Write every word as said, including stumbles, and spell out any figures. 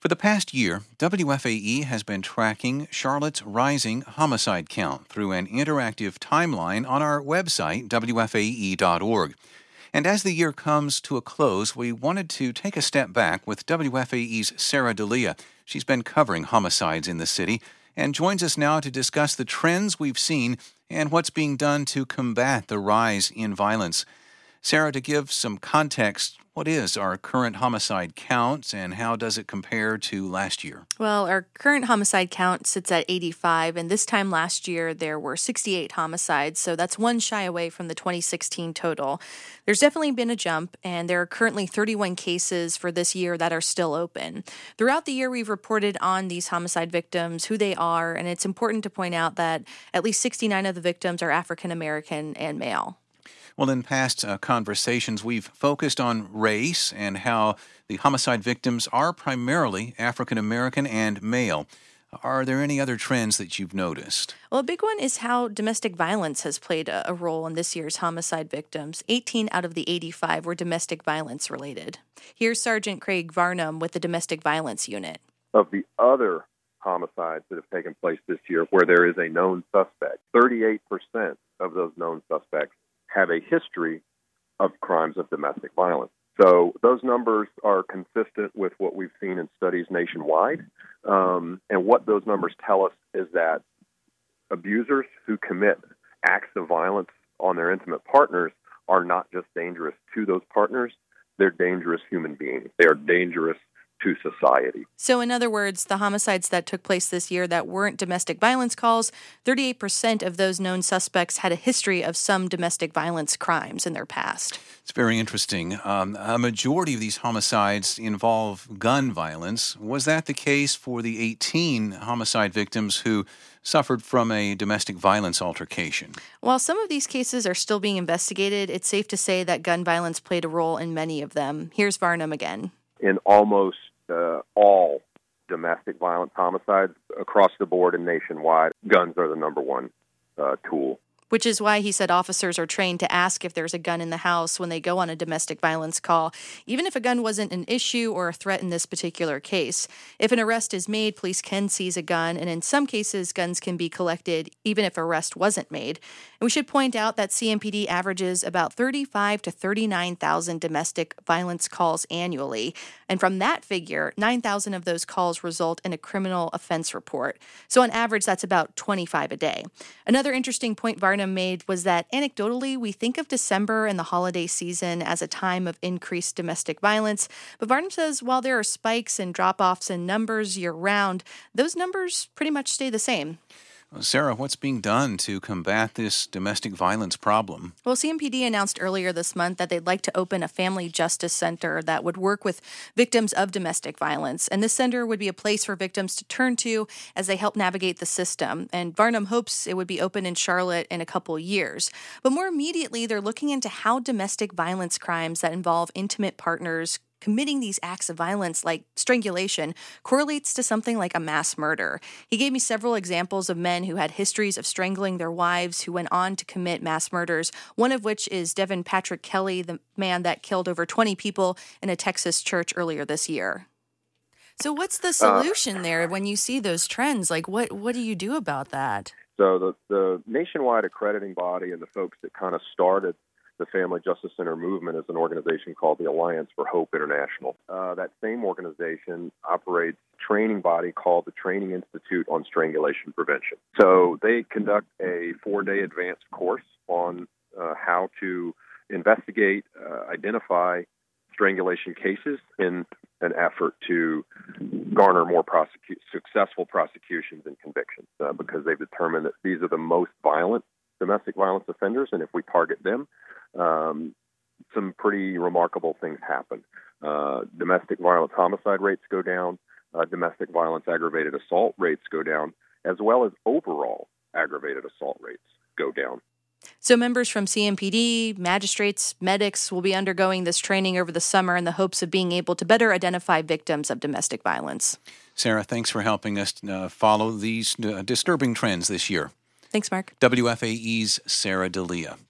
For the past year, W F A E has been tracking Charlotte's rising homicide count through an interactive timeline on our website, W F A E dot org. And as the year comes to a close, we wanted to take a step back with W F A E's Sarah D'Elia. She's been covering homicides in the city and joins us now to discuss the trends we've seen and what's being done to combat the rise in violence. Sarah, to give some context, what is our current homicide count and how does it compare to last year? Well, our current homicide count sits at eighty-five, and this time last year there were sixty-eight homicides, so that's one shy away from the twenty sixteen total. There's definitely been a jump, and there are currently thirty-one cases for this year that are still open. Throughout the year, we've reported on these homicide victims, who they are, and it's important to point out that at least sixty-nine of the victims are African American and male. Well, in past uh, conversations, we've focused on race and how the homicide victims are primarily African American and male. Are there any other trends that you've noticed? Well, a big one is how domestic violence has played a, a role in this year's homicide victims. eighteen out of the eighty-five were domestic violence related. Here's Sergeant Craig Varnum with the Domestic Violence Unit. Of the other homicides that have taken place this year where there is a known suspect, thirty-eight percent of those known suspects have a history of crimes of domestic violence. So those numbers are consistent with what we've seen in studies nationwide. Um, and what those numbers tell us is that abusers who commit acts of violence on their intimate partners are not just dangerous to those partners, they're dangerous human beings. They are dangerous to society. So in other words, the homicides that took place this year that weren't domestic violence calls, thirty-eight percent of those known suspects had a history of some domestic violence crimes in their past. It's very interesting. Um, a majority of these homicides involve gun violence. Was that the case for the eighteen homicide victims who suffered from a domestic violence altercation? While some of these cases are still being investigated, it's safe to say that gun violence played a role in many of them. Here's Varnum again. In almost uh, all domestic violence homicides across the board and nationwide, guns are the number one uh, tool. Which is why he said officers are trained to ask if there's a gun in the house when they go on a domestic violence call, even if a gun wasn't an issue or a threat in this particular case. If an arrest is made, police can seize a gun, and in some cases, guns can be collected even if arrest wasn't made. And we should point out that C M P D averages about thirty-five to thirty-nine thousand domestic violence calls annually. And from that figure, nine thousand of those calls result in a criminal offense report. So on average, that's about twenty-five a day. Another interesting point Varnum made was that anecdotally, we think of December and the holiday season as a time of increased domestic violence. But Varnum says while there are spikes and drop-offs in numbers year-round, those numbers pretty much stay the same. Sarah, what's being done to combat this domestic violence problem? Well, C M P D announced earlier this month that they'd like to open a family justice center that would work with victims of domestic violence. And this center would be a place for victims to turn to as they help navigate the system. And Varnum hopes it would be open in Charlotte in a couple years. But more immediately, they're looking into how domestic violence crimes that involve intimate partners committing these acts of violence like strangulation correlates to something like a mass murder. He gave me several examples of men who had histories of strangling their wives who went on to commit mass murders, one of which is Devin Patrick Kelly, the man that killed over twenty people in a Texas church earlier this year. So what's the solution uh, there when you see those trends? Like, what, what do you do about that? So the, the nationwide accrediting body and the folks that kind of started the Family Justice Center movement is an organization called the Alliance for Hope International. Uh, that same organization operates a training body called the Training Institute on Strangulation Prevention. So they conduct a four-day advanced course on uh, how to investigate, uh, identify strangulation cases in an effort to garner more prosecu- successful prosecutions and convictions uh, because they've determined that these are the most violent domestic violence offenders, and if we target them, Um, some pretty remarkable things happen. Uh, domestic violence homicide rates go down, uh, domestic violence aggravated assault rates go down, as well as overall aggravated assault rates go down. So members from C M P D, magistrates, medics will be undergoing this training over the summer in the hopes of being able to better identify victims of domestic violence. Sarah, thanks for helping us uh, follow these uh, disturbing trends this year. Thanks, Mark. W F A E's Sarah D'Elia.